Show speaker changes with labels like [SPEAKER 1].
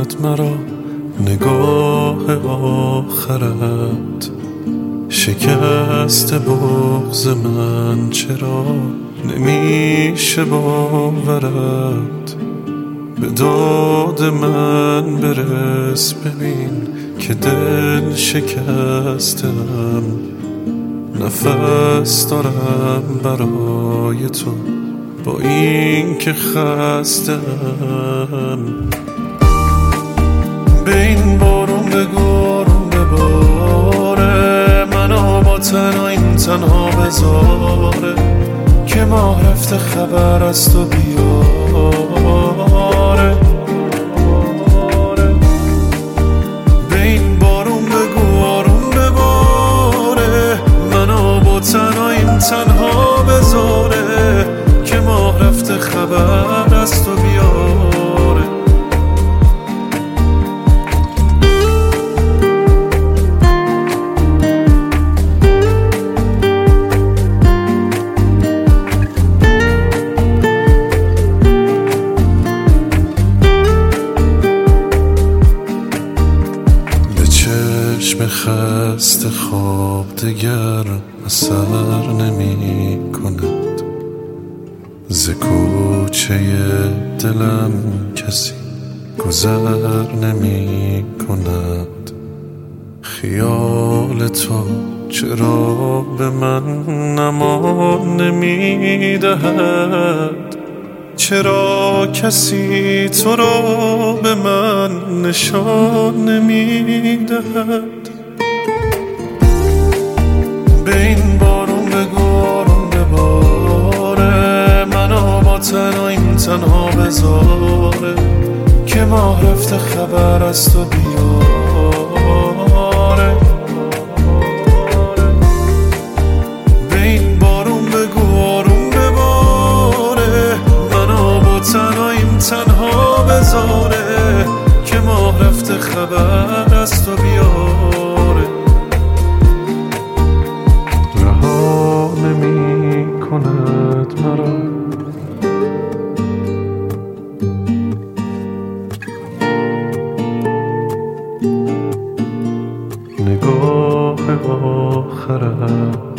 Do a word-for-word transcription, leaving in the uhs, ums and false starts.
[SPEAKER 1] مرا نگاه آخرت. شکست بغض من چرا نمیشه باورت؟ به داد من برس ببین که دل شکستم. نفس دارم برای تو با این که خستم. به این بارون بگو آروم بباره، منو با تنهاییم تنها بذاره، که ماه رفته خبر از تو بیاره. به این بارون بگو آروم بباره، منو با تنهاییم تنها بذاره، که ماه رفته خبر از تو بیاره. چشم خسته خواب دگر اثر نمی کند، ز کوچه دلم کسی گذر نمی کند. خیال تو چرا به من امان نمی دهد؟ چرا کسی تو را به من نشان نمی دهد؟ به این بارون بگو آروم بباره، منو با تنهاییم تنها بذاره، که ماه رفته خبر از تو بیاره. به این بارون بگو آروم بباره، منو با تنهاییم تنها بذاره، که ماه رفته خبر از تو بیاره. رها نمی کند مرا نگاه آخرت.